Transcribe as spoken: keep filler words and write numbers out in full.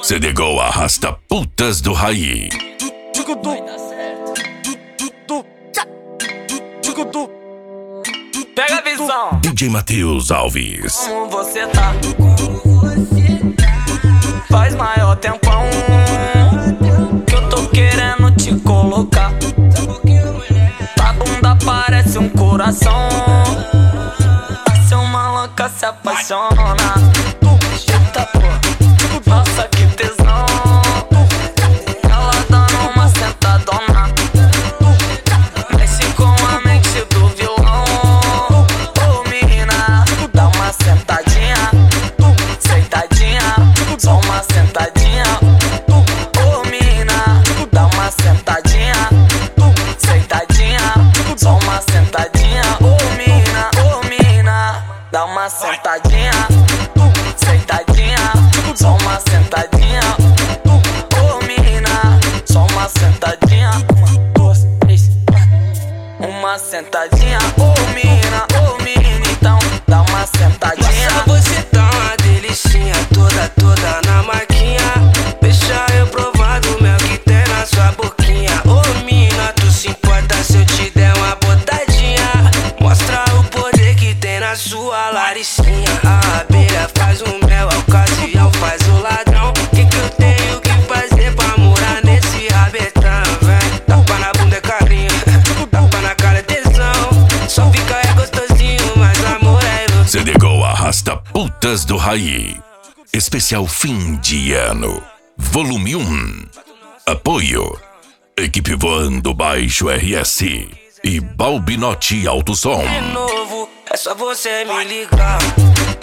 C D Go arrasta putas do Raí. Pega a visão. D J Matheus Alves. Como você tá? Faz maior tempão que eu tô querendo te colocar. Tua bunda parece um coração. Seu maluca se apaixona. Eita porra, nossa que tesão. Ela dando uma sentadona. Mexe com a mente do vilão. Ô menina, dá uma sentadinha. Sentadinha, só uma sentadinha. Ô menina, dá uma sentadinha. Sentadinha, só uma sentadinha. Ô menina, ô menina, dá uma sentadinha. Sentadinha, só uma sentadinha. Ô menina, só uma sentadinha. Uma, duas, três, quatro. Uma sentadinha. Ô menina, ô menina, então dá uma sentadinha. Nossa, você tá uma delicinha, toda, toda na marquinha. Deixa eu provar do mel que tem na sua boquinha. Ô mina, tu se importa se eu te der uma botadinha? Mostra o poder que tem na sua laricinha. A abelha faz o mel, a ocasião faz o ladrão. Que que eu tenho que fazer pra morar nesse rabetão, vem? Tapa na bunda é carinho, tapa na cara é tesão. Só fica é gostosinho, mas amor é você. C D Go arrasta putas do Raí. Especial fim de ano. Volume um. Apoio: Equipe Voando Baixo R S e Balbinotti Alto Som. De novo, é só você me ligar.